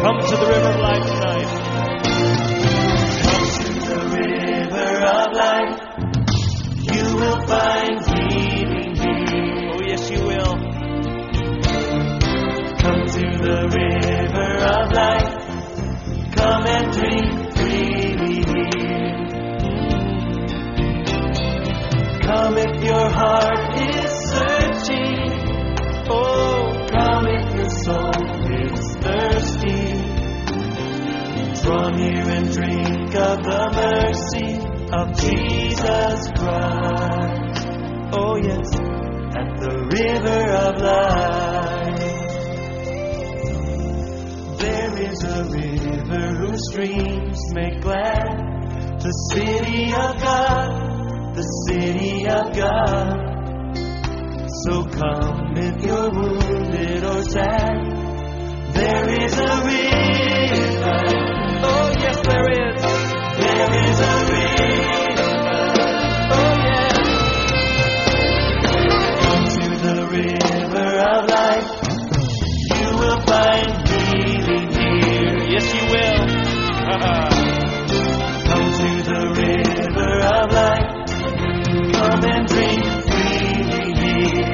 Come to the river of life tonight. Come to the river of life. You will find healing here. Oh, yes, you will. Come to the river of life. Come and drink freely here. Come if your heart is searching. Oh, come if your soul is thirsty. Draw near and drink of the mercy of Jesus Christ. Oh yes, at the river of life. There is a river whose streams make glad the city of God, the city of God. So come if you're wounded or sad. There is a river. Oh, yes, there is. There is a river. Oh, yes. Come to the river of life. You will find healing here. Yes, you will. Come to the river of life. Come and drink freely here.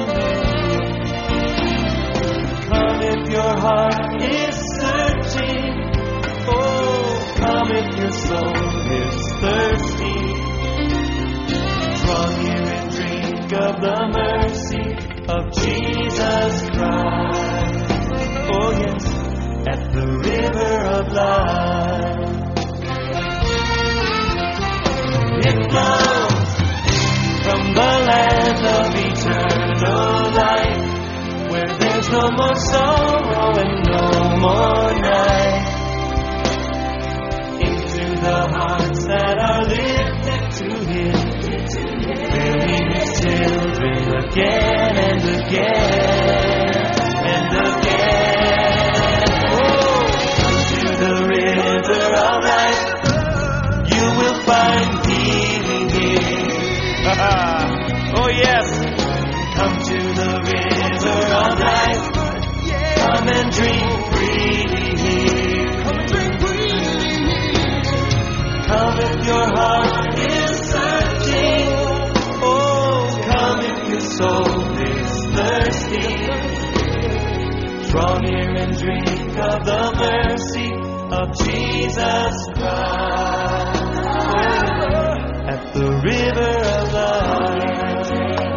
Come if your heart is searching. Oh, come if your soul is thirsty. Draw near and drink of the mercy of Jesus Christ. Oh yes, at the river of life. It flows from the land of eternal life, where there's no more sorrow and no more night. Into the hearts that are lifted to Him, filling His children again and again and again. Oh, come to the river of life. You will find healing here. Oh, yes. Come to the river of life. Come and drink freely here. Come if your heart is searching. Oh, come if your soul is thirsty. Draw near and drink of the mercy of Jesus Christ. At the river of life,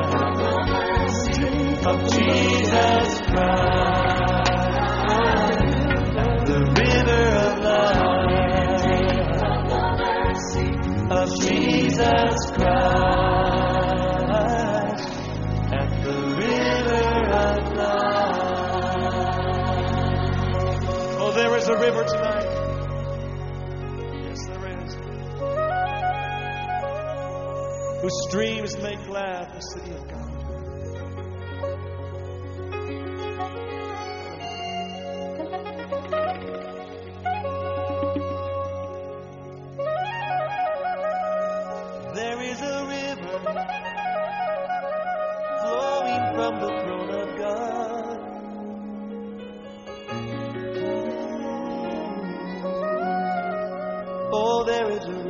of Jesus Christ. At the river of life, of Jesus Christ. At the river of life. Oh, there is a river tonight. Yes, there is. Whose streams make glad the city of God. There is a river flowing from the throne of God. Oh, there is a river